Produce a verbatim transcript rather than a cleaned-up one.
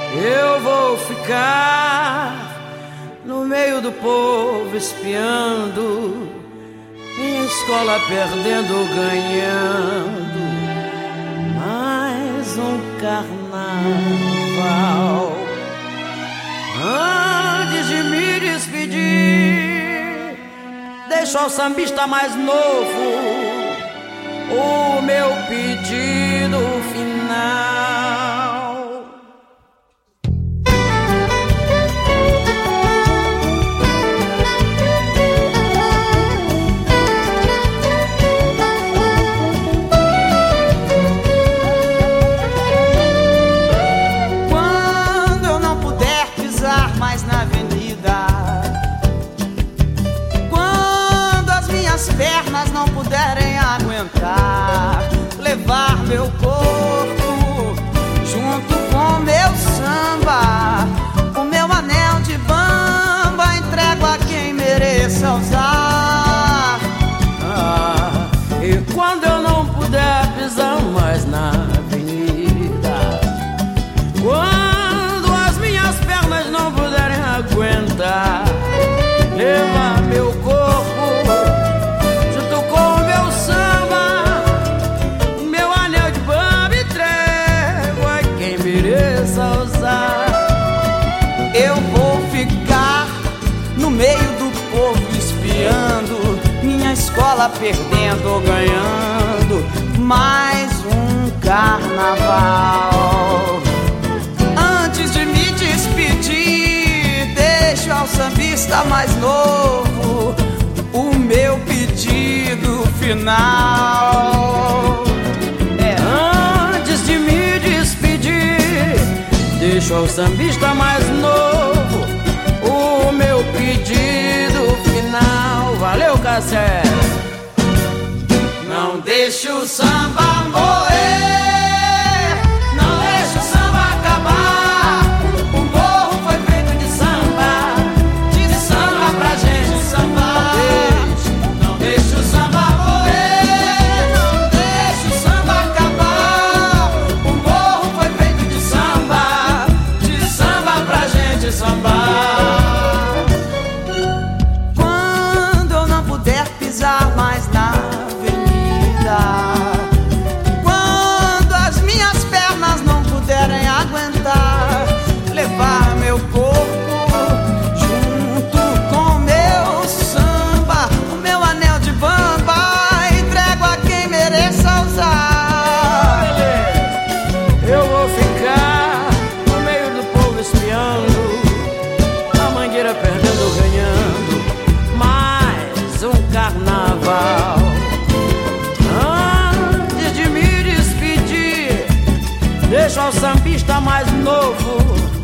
Eu vou ficar no meio do povo espiando, minha escola perdendo ou ganhando, mais um carnaval. Antes de me despedir, deixo ao sambista mais novo o meu pedido final. Mais na avenida, quando as minhas pernas não puderem aguentar, levar meu corpo junto com meu samba, o meu anel de bamba entrego a quem mereça usar. Ah, e quando eu não puder pisar mais na avenida, quando não puderem aguentar, levar meu corpo junto com o meu samba, o meu anel de bamba entrego a quem mereça usar. Eu vou ficar no meio do povo espiando, minha escola perdendo ou ganhando, mais um carnaval. Antes de me despedir, deixo ao sambista mais novo o meu pedido final. É, antes de me despedir, deixo ao sambista mais novo o meu pedido final. Valeu, Cassé! Não deixe o samba morrer, quando eu não puder pisar mais na avenida, quando as minhas pernas não puderem aguentar, levar meu corpo junto com meu samba, o meu anel de bamba entrego a quem mereça usar. Eu vou ficar no meio do povo espiando, a mangueira perdendo ou ganhando, mais um carnaval. Antes de me despedir, deixo ao sambista mais novo